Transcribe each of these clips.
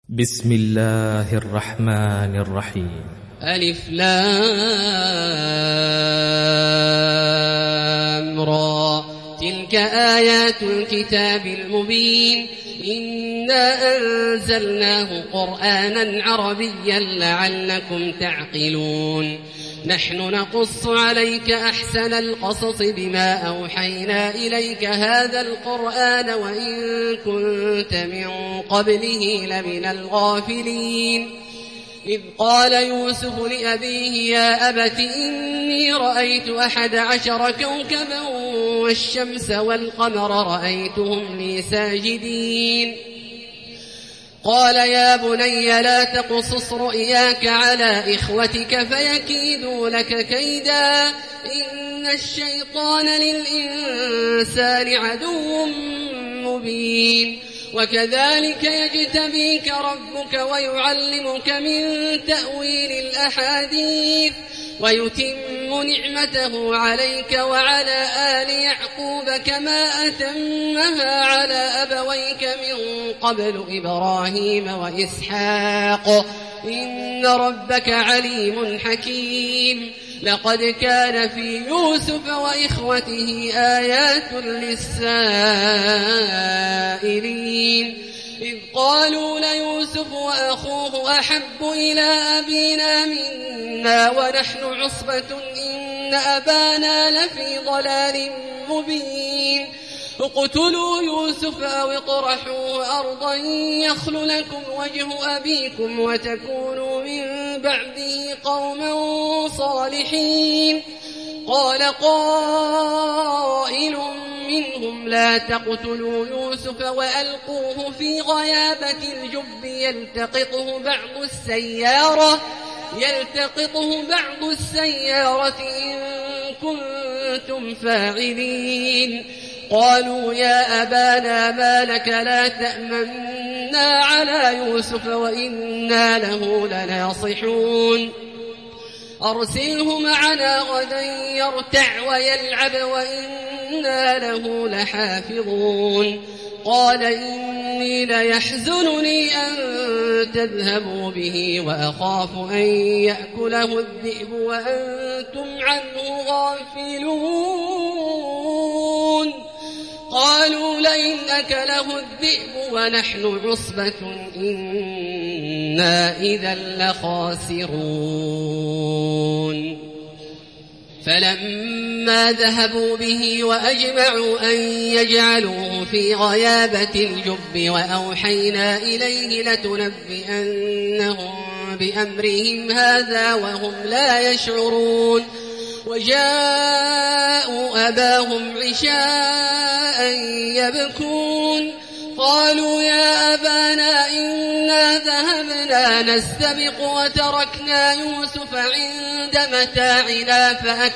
بسم الله الرحمن الرحيم. ألف لام را تلك آيات الكتاب المبين إنا أنزلناه قرآنا عربيا لعلكم تعقلون نحن نقص عليك أحسن القصص بما أوحينا إليك هذا القرآن وإن كنت من قبله لمن الغافلين إذ قال يوسف لأبيه يا أبت إني رأيت 11 كوكبا والشمس والقمر رأيتهم لي ساجدين قال يا بني لا تقصص رؤياك على إخوتك فيكيدوا لك كيدا إن الشيطان للإنسان عدو مبين وكذلك يجتبيك ربك ويعلمك من تأويل الأحاديث ويتم نعمته عليك وعلى آل يعقوب كما أتمها على أبويك من قبل إبراهيم وإسحاق إن ربك عليم حكيم لقد كان في يوسف وإخوته آيات للسائلين إذ قالوا ليوسف وأخوه أحب إلى أبينا منا ونحن عصبة إن أبانا لفي ضلال مبين اقتلوا يوسف أو اطرحوه أرضا يخل لكم وجه أبيكم وتكونوا من بعده قوما صالحين قال قائل منهم لا تقتلوا يوسف وألقوه في غيابة الجب يلتقطه بعض السيارة إن كنتم فاعلين قالوا يا أبانا ما لك لا تأمنا على يوسف وإنا له لناصحون أرسله معنا غدا يرتع ويلعب وإنا له لحافظون قال إني ليحزنني أن تذهبوا به وأخاف أن يأكله الذئب وأنتم عنه غافلون قالوا لئن أكله الذئب ونحن عصبة إنا إذا لخاسرون فلما ذهبوا به وأجمعوا أن يجعلوه في غيابة الجب وأوحينا إليه لتنبئنهم بأمرهم هذا وهم لا يشعرون وجاءوا أباهم عشاء يبكون قالوا يا أبانا إنا ذهبنا نستبق وتركنا يوسف عند متاعنا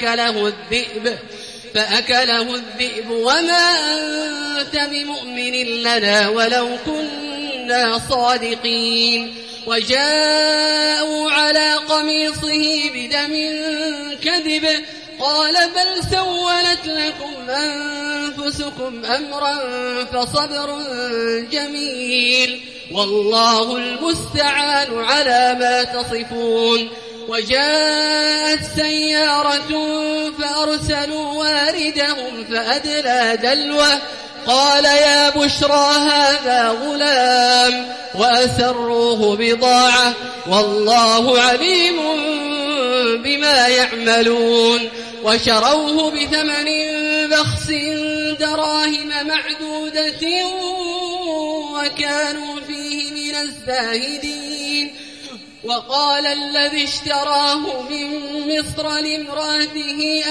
فأكله الذئب وما أنت بمؤمن لنا ولو كنا صادقين وجاءوا على قميصه بدم كذب قال بل سولت لكم أنفسكم أمرا فصبر جميل والله المستعان على ما تصفون وجاءت سيارة فأرسلوا واردهم فأدلى دلوه قال يا بشرى هذا غلام وأسروه بضاعة والله عليم بما يعملون وشروه بثمن بخس دراهم معدودة وكانوا فيه من الزاهدين وقال الذي اشتراه من مصر لامرأته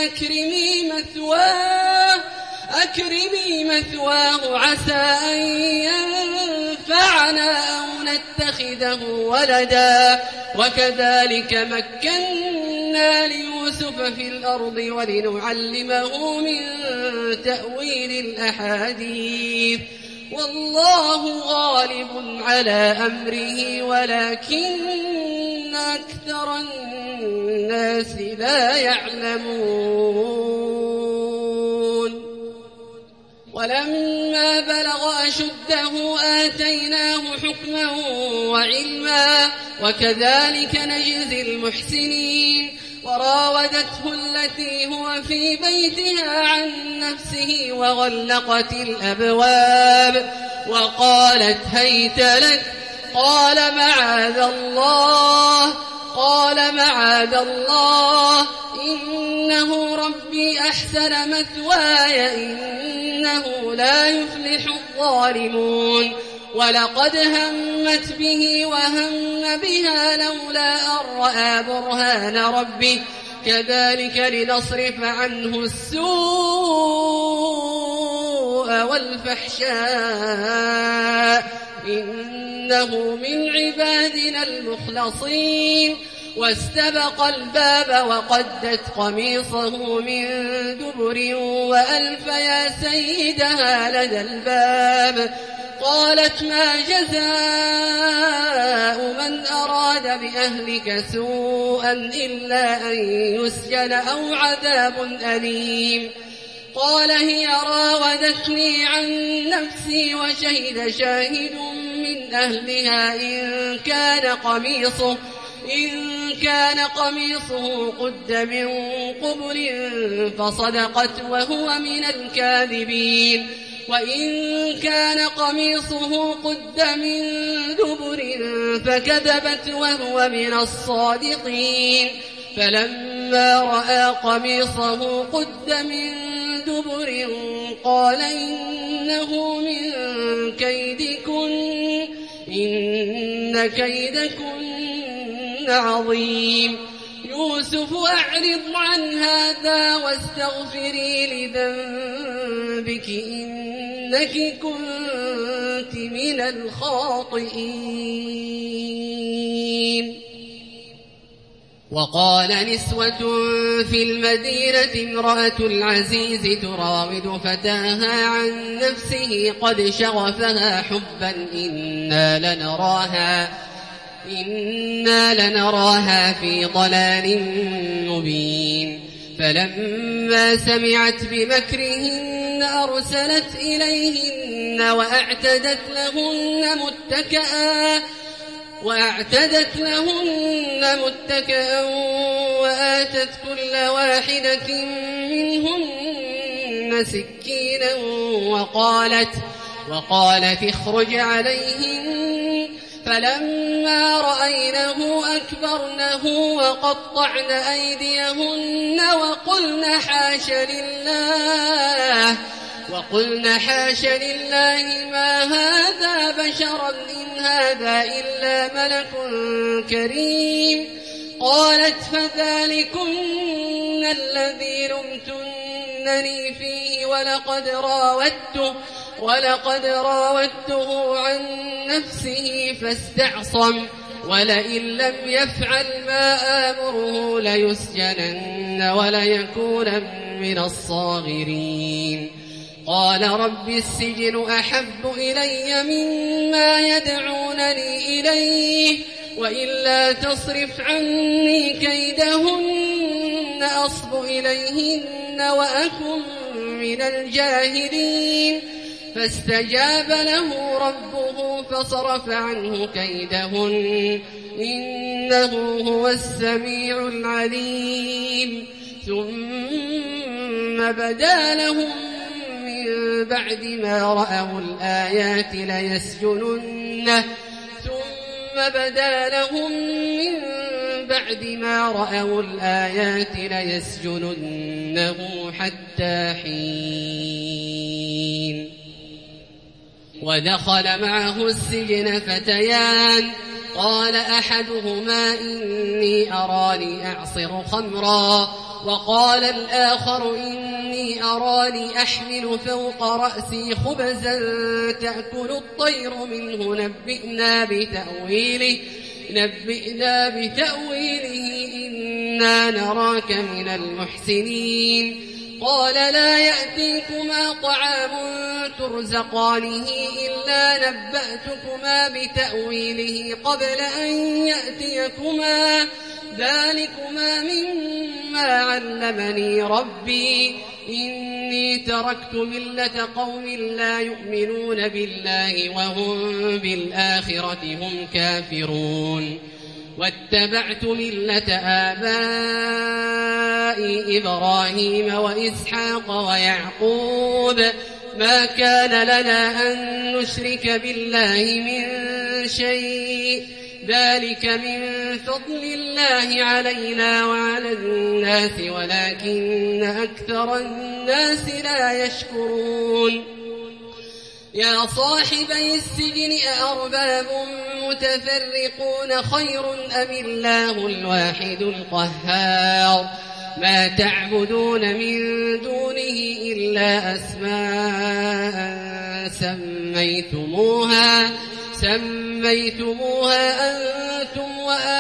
أكرمي مثواه عسى أن ينفعنا أو نتخذه ولدا وكذلك مكنا ليوسف في الأرض ولنعلمه من تأويل الأحاديث والله غالب على أمره ولكن أكثر الناس لا يعلمون ولما بلغ أشده آتيناه حكما وعلما وكذلك نجزي المحسنين وراودته التي هو في بيتها عن نفسه وغلقت الأبواب وقالت هيت لك قال معاذ الله إنه ربي أحسن مثواي إنه لا يفلح الظالمون ولقد همت به وهم بها لولا أن رأى برهان ربه كذلك لنصرف عنه السوء والفحشاء إنه من عبادنا المخلصين واستبق الباب وقدت قميصه من دبر وألف يا سيدها لدى الباب قالت ما جزاء من أراد بأهلك سوءا إلا أن يسجن أو عذاب أليم قال هي راودتني عن نفسي وشهد شاهد من أهلها إن كان قميصه قد من قبل فصدقت وهو من الكاذبين وإن كان قميصه قد من دبر فكذبت وهو من الصادقين فلما رأى قميصه قد من دبر قال إنه من كيدكن إن كيدكن عظيم يوسف أعرض عن هذا واستغفري لذنبك إنك كنت من الخاطئين وقال نسوة في المدينة امرأة العزيز تراود فتاها عن نفسه قد شغفها حبا إنا لنراها في ضلال مبين فلما سمعت بمكرهن أرسلت إليهن وأعتدت لهن متكئا وآتت كل واحدة منهن سكينا وقالت اخرج عليهن فلما رأينه أكبرنه وقطعن أيديهن وقلن حاش لله ما هذا بشرا إن هذا إلا ملك كريم قالت فذلكن الذي لمتنني فيه ولقد راودته عن نفسه فاستعصم ولئن لم يفعل ما آمره ليسجنن وليكون من الصاغرين قال رب السجن أحب إلي مما يدعونني إليه وإلا تصرف عني كيدهن أصب إليهن وأكن من الجاهلين فاستجاب له ربه فصرف عنه كيدهن إنه هو السميع العليم ثم بدا لهم من بعد ما رأوا الآيات ليسجننه حتى حين ودخل معه السجن فتيان قال أحدهما إني أراني أعصر خمرا وقال الآخر إني أراني أحمل فوق رأسي خبزا تأكل الطير منه نبئنا بتأويله إنا نراك من المحسنين قال لا يأتيكما طعام ترزقانه إلا نبأتكما بتأويله قبل أن يأتيكما ذلكما مما علمني ربي إن إني تركت ملة قوم لا يؤمنون بالله وهم بالآخرة هم كافرون واتبعت ملة آبائي إبراهيم وإسحاق ويعقوب ما كان لنا أن نشرك بالله من شيء ذلك من فضل الله علينا وعلى الناس ولكن أكثر الناس لا يشكرون يا صاحبي السجن أأرباب متفرقون خير أم الله الواحد القهار ما تعبدون من دونه إلا أسماء سميتموها أنتم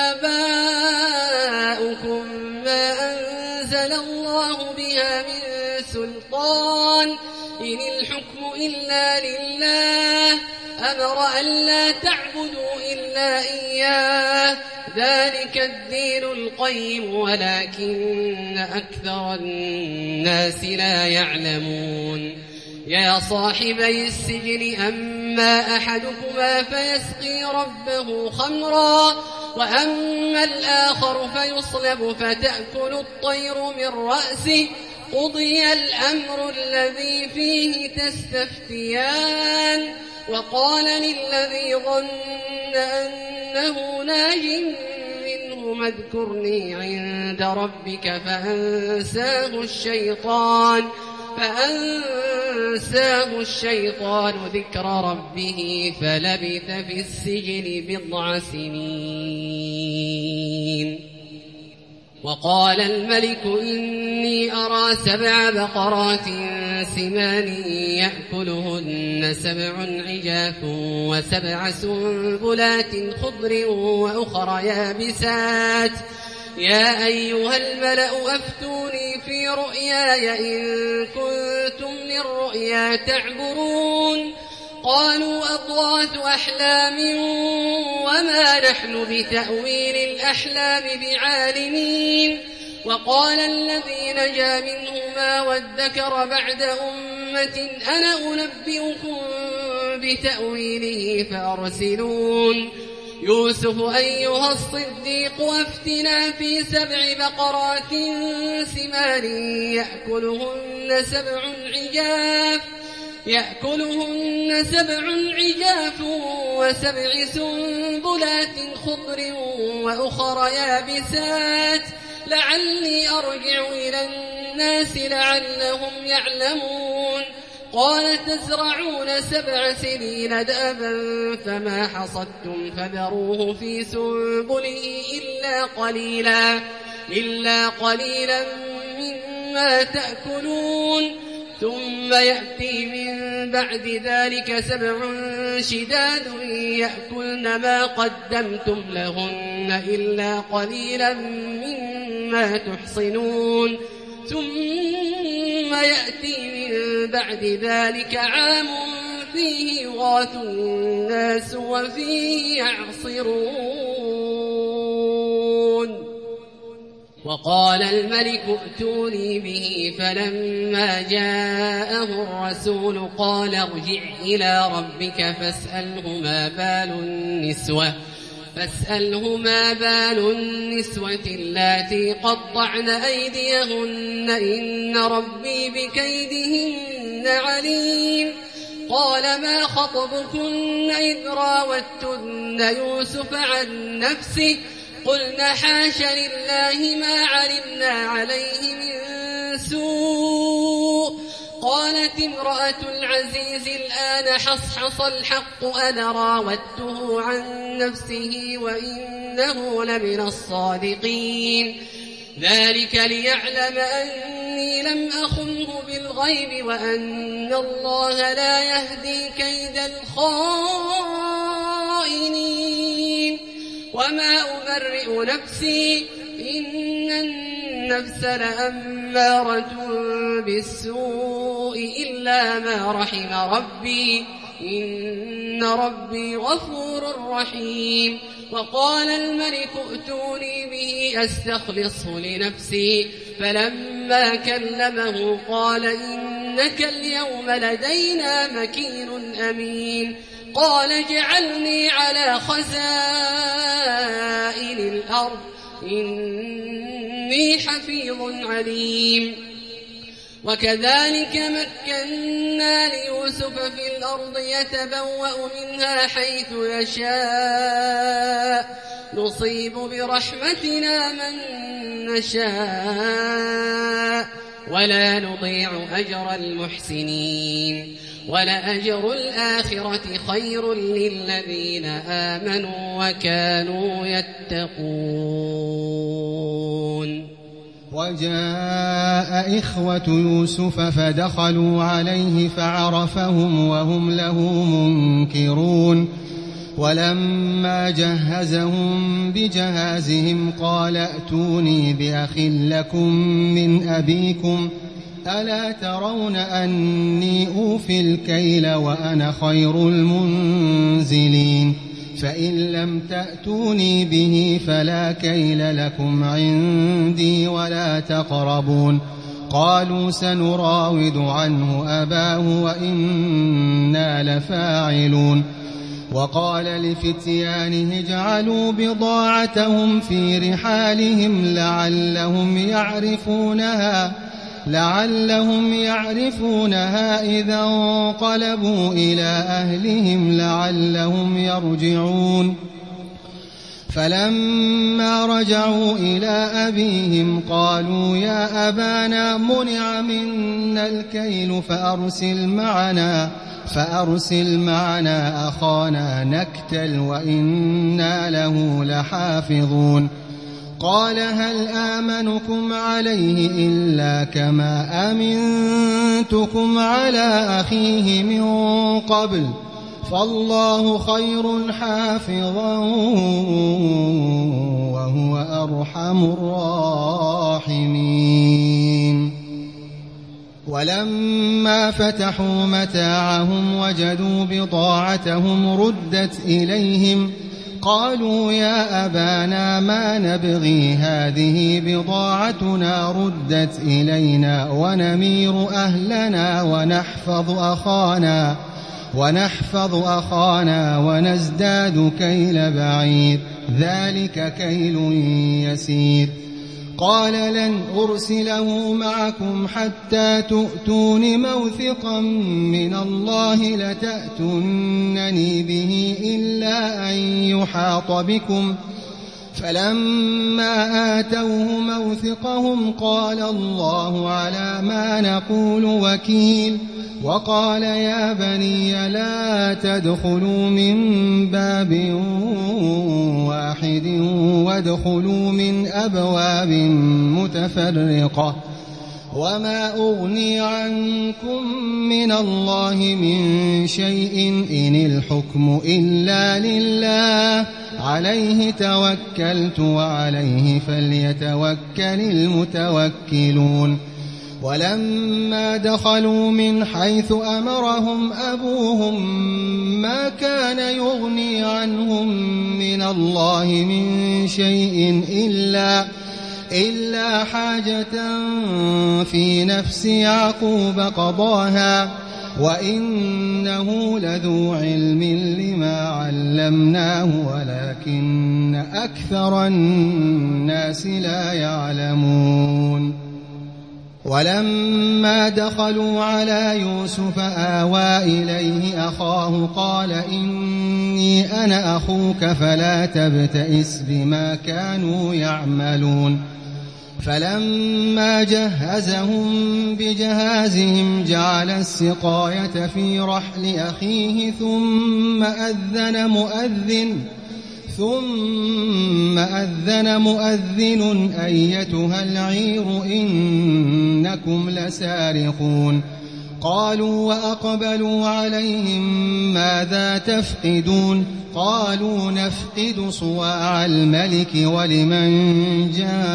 وآباؤكم ما أنزل الله بها من سلطان إن الحكم إلا لله أمر أن لا تعبدوا إلا إياه ذلك الدين القيم ولكن أكثر الناس لا يعلمون يا صاحبي السجن أما أحدكما فيسقي ربه خمرا وأما الآخر فيصلب فتأكل الطير من رأسه قضي الأمر الذي فيه تستفتيان وقال للذي ظن أنه ناج منه اذكرني عند ربك فأنساه الشيطان ذكر ربه فلبث في السجن 9 سنين وقال الملك إني أرى 7 بقرات سمان يأكلهن 7 عجاف و7 سنبلات خضر وأخر يابسات يا أيها الملأ أفتوني في رؤياي إن كنتم للرؤيا تعبرون قالوا أضغاث أحلام وما نحن بتأويل الأحلام بعالمين وقال الذي نجا منهما وادكر بعد أمة أنا أنبئكم بتأويله فأرسلون يوسف أيها الصديق أفتنا في 7 بقرات سمان يأكلهن 7 عجاف و7 سنبلات خضر وأخر يابسات لعلي أرجع إلى الناس لعلهم يعلمون قال تزرعون 7 سنين دأبا فما حصدتم فذروه في سنبله إلا قليلا مما تأكلون ثم يأتي من بعد ذلك 7 شداد يأكلن ما قدمتم لهن إلا قليلا مما تحصنون ثم يأتي من بعد ذلك عام فيه يغاث الناس وفيه يعصرون وقال الملك ائتوني به فلما جاءه الرسول قال ارجع إلى ربك فاسأله ما بال النسوة اللاتي قطعن أيديهن إن ربي بكيدهن عليم قال ما خطبكن إذ راوتن يوسف عن نفسه قلنا حاش لله ما علمنا عليه من سوء قالت امرأة العزيز الآن حصحص الحق أنا راودته عن نفسه وإنه لمن الصادقين ذلك ليعلم أني لم أخنه بالغيب وأن الله لا يهدي كيد الخائنين وما أبرئ نفسي إن النفس لأمارة بالسوء إلا ما رحم ربي إن ربي غفور رحيم وقال الملك ائتوني به أستخلصه لنفسي فلما كلمه قال إن إنك اليوم لدينا مكين أمين قال اجعلني على خزائن الأرض إني حفيظ عليم وكذلك مكنا ليوسف في الأرض يتبوأ منها حيث يشاء نصيب برحمتنا من نشاء ولا نضيع أجر المحسنين ولأجر الآخرة خير للذين آمنوا وكانوا يتقون. وجاء إخوة يوسف فدخلوا عليه فعرفهم وهم له منكرون ولما جهزهم بجهازهم قال ائتوني بأخ لكم من أبيكم ألا ترون أني أوفي الكيل وأنا خير المنزلين فإن لم تأتوني به فلا كيل لكم عندي ولا تقربون قالوا سنراود عنه أباه وإنا لفاعلون وقال لفتيانه اجعلوا بضاعتهم في رحالهم لعلهم يعرفونها إذا انقلبوا إلى أهلهم لعلهم يرجعون فلما رجعوا إلى أبيهم قالوا يا أبانا منع منا الكيل فأرسل معنا أخانا نكتل وإنا له لحافظون قال هل آمنكم عليه إلا كما أمنتكم على أخيه من قبل فالله خير حافظا وهو أرحم الراحمين ولما فتحوا متاعهم وجدوا بضاعتهم ردت إليهم قالوا يا أبانا ما نبغي هذه بضاعتنا ردت إلينا ونمير أهلنا ونحفظ أخانا ونزداد كيل بعير ذلك كيل يسير قال لن أرسله معكم حتى تؤتون موثقا من الله لتأتونني به إلا أن يحاط بكم فلما آتوه موثقهم قال الله على ما نقول وكيل وقال يا بني لا تدخلوا من باب واحد وادخلوا من أبواب متفرقة وما أغني عنكم من الله من شيء إن الحكم إلا لله عليه توكلت وعليه فليتوكل المتوكلون ولما دخلوا من حيث أمرهم أبوهم ما كان يغني عنهم من الله من شيء إلا حاجة في نفس يعقوب قضاها وإنه لذو علم لما علمناه ولكن أكثر الناس لا يعلمون ولما دخلوا على يوسف آوى إليه أخاه قال إني أنا أخوك فلا تبتئس بما كانوا يعملون فلما جهزهم بجهازهم جعل السقاية في رحل أخيه ثم أذن مؤذن أيتها العير إنكم لسارقون قالوا وأقبلوا عليهم ماذا تفقدون قالوا نفقد صواع الملك ولمن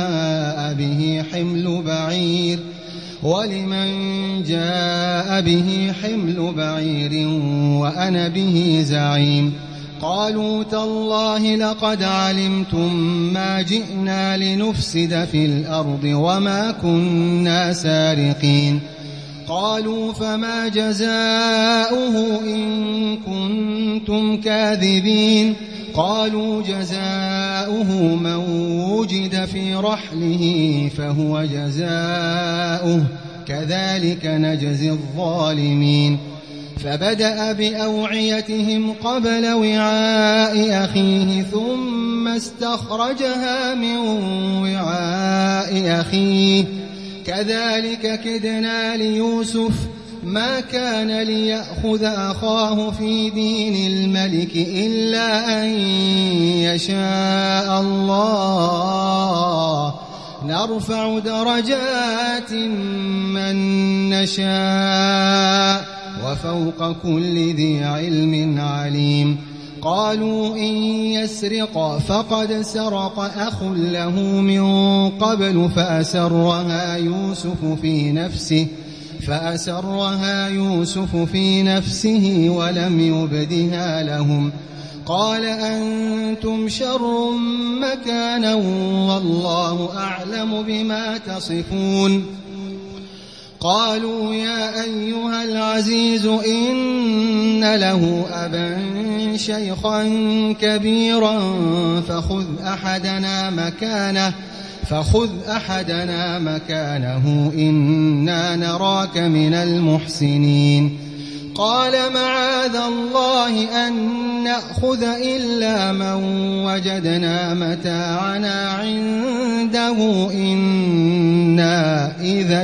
جاء به حمل بعير وأنا به زعيم قالوا تالله لقد علمتم ما جئنا لنفسد في الأرض وما كنا سارقين قالوا فما جزاؤه إن كنتم كاذبين قالوا جزاؤه من وجد في رحله فهو جزاؤه كذلك نجزي الظالمين فبدأ بأوعيتهم قبل وعاء أخيه ثم استخرجها من وعاء أخيه كذلك كدنا ليوسف ما كان ليأخذ أخاه في دين الملك إلا أن يشاء الله نرفع درجات من نشاء وفوق كل ذي علم عليم قالوا إن يسرق فقد سرق أخ له من قبل فأسرها يوسف في نفسه ولم يبدها لهم قال أنتم شر مكانا والله أعلم بما تصفون قالوا يا أيها العزيز إن له أبا شيخا كبيرا فخذ أحدنا مكانه إنا نراك من المحسنين قال معاذ الله أن نأخذ إلا من وجدنا متاعنا عنده إنا إذا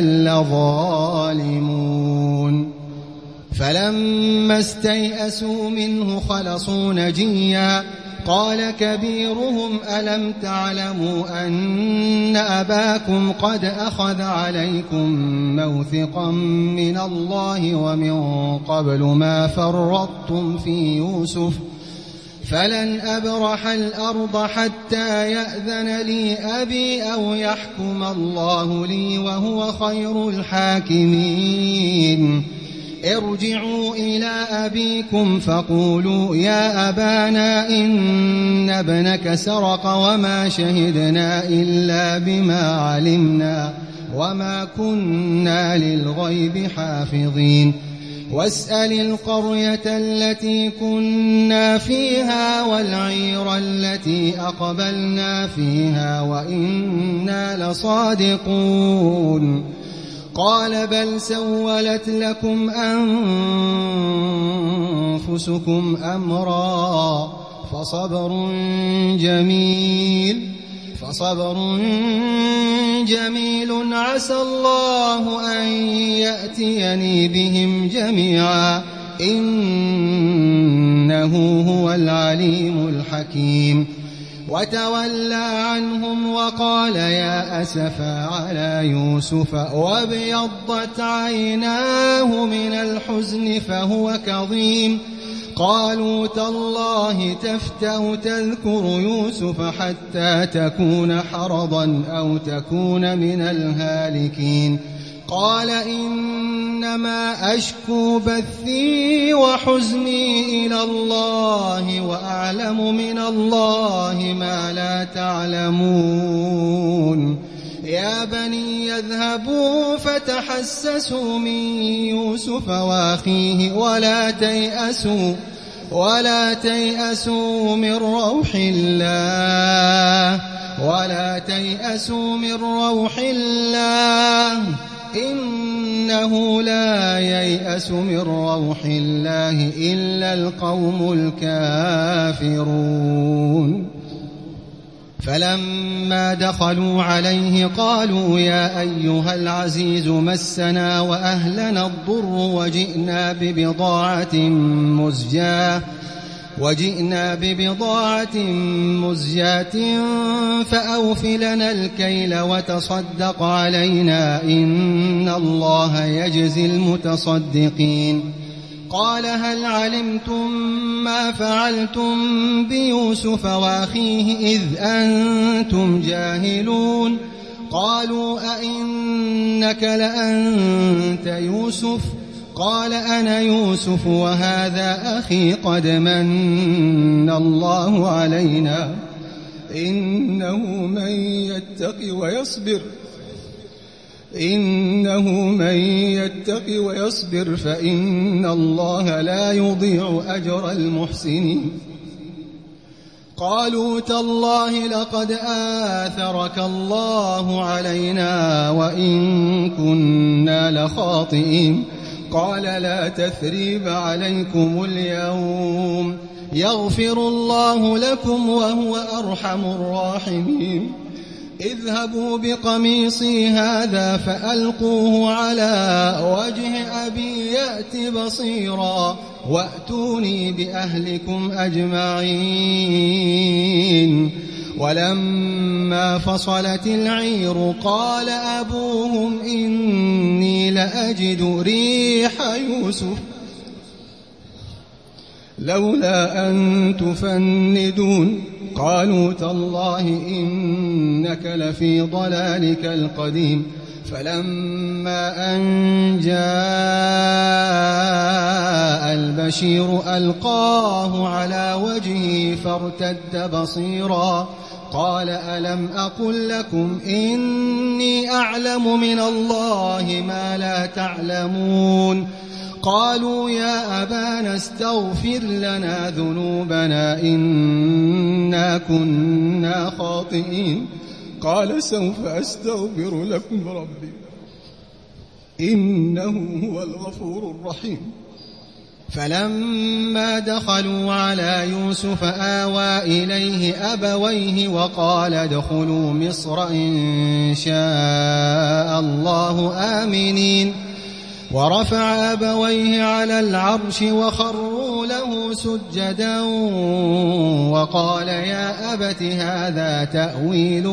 لظالمون فلما استيئسوا منه خلصوا نجيا قال كبيرهم ألم تعلموا أن أباكم قد أخذ عليكم موثقا من الله ومن قبل ما فرطتم في يوسف فلن أبرح الأرض حتى يأذن لي أبي أو يحكم الله لي وهو خير الحاكمين ارجعوا إلى أبيكم فقولوا يا أبانا إن ابنك سرق وما شهدنا إلا بما علمنا وما كنا للغيب حافظين واسأل القرية التي كنا فيها والعير التي أقبلنا فيها وإنا لصادقون قال بل سولت لكم أنفسكم أمرا فصبر جميل عسى الله أن يأتيني بهم جميعا إنه هو العليم الحكيم وتولى عنهم وقال يا أسفا على يوسف وابيضت عيناه من الحزن فهو كظيم قالوا تالله تفتأ تذكر يوسف حتى تكون حرضا أو تكون من الهالكين قال إنما أشكو بثي وحزني إلى الله وأعلم من الله ما لا تعلمون يا بني يذهبوا فتحسسوا من يوسف وأخيه ولا تيأسوا من روح الله إنه لا ييأس من روح الله إلا القوم الكافرون فلما دخلوا عليه قالوا يا أيها العزيز مسنا وأهلنا الضر وجئنا ببضاعة مزجاة فأوف لنا الكيل وتصدق علينا إن الله يجزي المتصدقين قال هل علمتم ما فعلتم بيوسف وأخيه إذ أنتم جاهلون قالوا أئنك لأنت يوسف قال أنا يوسف وهذا أخي قد من الله علينا إنه من يتق ويصبر إنه من يتق ويصبر فإن الله لا يضيع أجر المحسنين. قالوا تالله لقد آثرك الله علينا وإن كنا لخاطئين. قال لا تثريب عليكم اليوم يغفر الله لكم وهو أرحم الراحمين. اذهبوا بقميصي هذا فألقوه على وجه أبي يأت بصيرا وأتوني بأهلكم أجمعين. ولما فصلت العير قال أبوهم إني لأجد ريح يوسف لولا أن تفندون. قالوا تالله إنك لفي ضلالك القديم. فلما أن جاء البشير ألقاه على وجهه فارتد بصيرا قال ألم أقل لكم إني أعلم من الله ما لا تعلمون. قالوا يا أبانا استغفر لنا ذنوبنا إنا كنا خاطئين. قال سوف أستغفر لكم ربي إنه هو الغفور الرحيم. فلما دخلوا على يوسف آوى إليه أبويه وقال ادخلوا مصر إن شاء الله آمنين. ورفع أبويه على العرش وخروا له سجدا وقال يا أبت هذا تأويل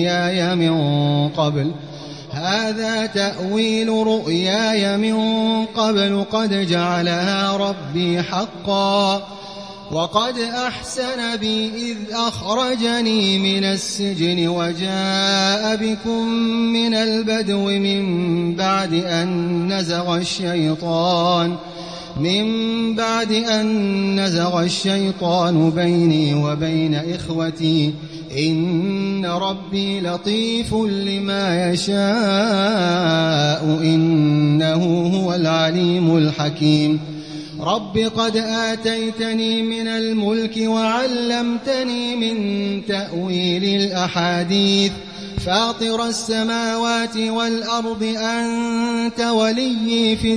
رؤياي من قبل قد جعلها ربي حقا وقد أحسن بي إذ أخرجني من السجن وجاء بكم من البدو من بعد أن نزغ الشيطان بيني وبين إخوتي إن ربي لطيف لما يشاء إنه هو العليم الحكيم. رب قد آتيتني من الملك وعلمتني من تأويل الأحاديث فاطر السماوات والأرض أنت ولي في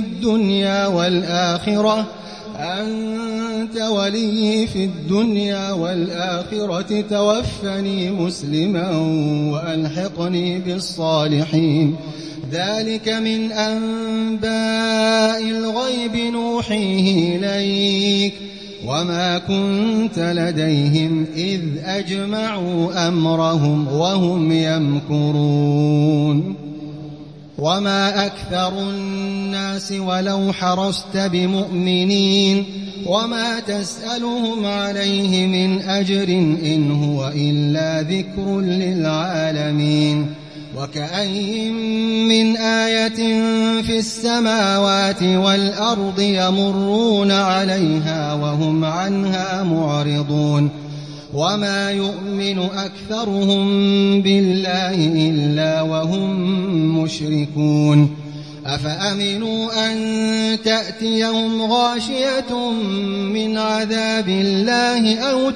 الدنيا والآخرة توفني مسلما وألحقني بالصالحين. ذلك من أنباء الغيب نوحيه إليك وما كنت لديهم إذ أجمعوا أمرهم وهم يمكرون. وما أكثر الناس ولو حرصت بمؤمنين وما تسألهم عليه من أجر إن هو إلا ذكر للعالمين. وكأين من آية في السماوات والأرض يمرون عليها وهم عنها معرضون. وما يؤمن أكثرهم بالله إلا وهم مشركون. أفأمنوا أن تأتيهم غاشية من عذاب الله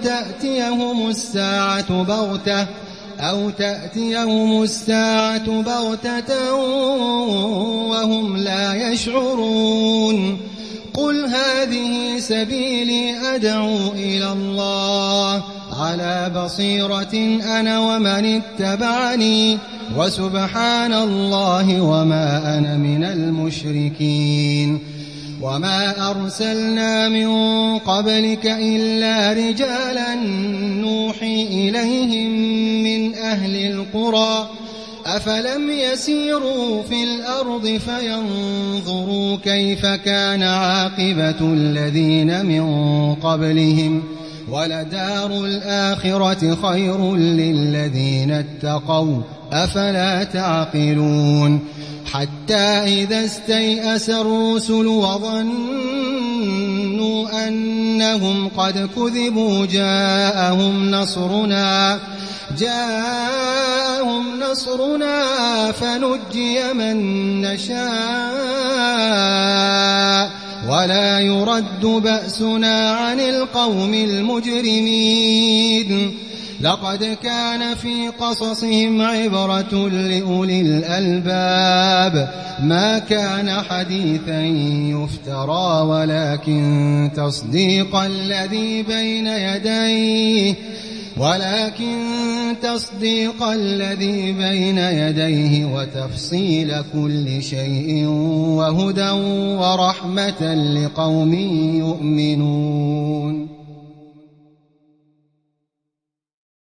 أو تأتيهم الساعة بغتة وهم لا يشعرون. قل هذه سبيلي أدعو إلى الله على بصيرة أنا ومن اتبعني وسبحان الله وما أنا من المشركين. وما أرسلنا من قبلك إلا رجالا نوحي إليهم من أهل القرى أفلم يسيروا في الأرض فينظروا كيف كان عاقبة الذين من قبلهم ولدار الآخرة خير للذين اتقوا أفلا تعقلون. حتى إذا استيأس الرسل وظنوا أنهم قد كذبوا جاءهم نصرنا فنجي من نشاء ولا يرد بأسنا عن القوم المجرمين. لقد كان في قصصهم عبرة لأولي الألباب ما كان حديثا يفترى ولكن تصديق الذي بين يديه وتفصيل كل شيء وهدى ورحمة لقوم يؤمنون.